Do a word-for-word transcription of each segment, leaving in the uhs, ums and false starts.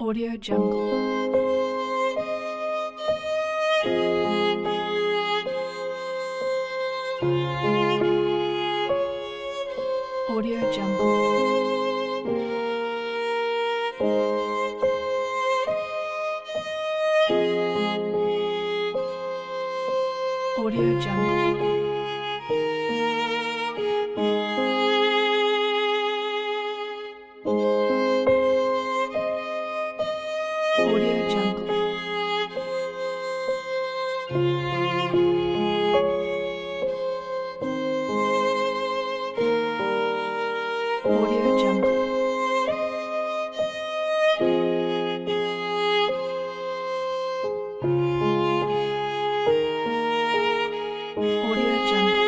Audio Jungle. Audio Jungle. Audio Jungle. Audio Jungle. Audio Jungle. Audio Jungle.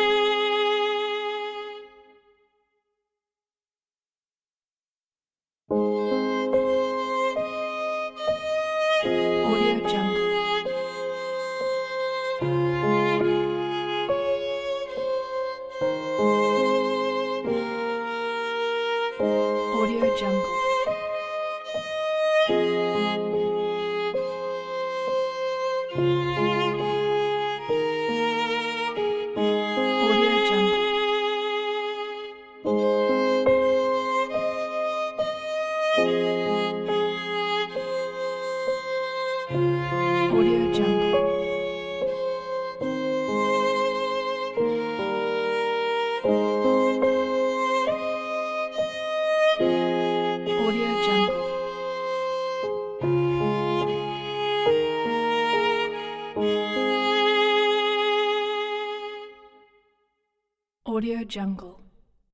Audio Jungle. Audio Jungle. Audio Jungle. Audio Jungle. Audio Jungle. Audio Jungle.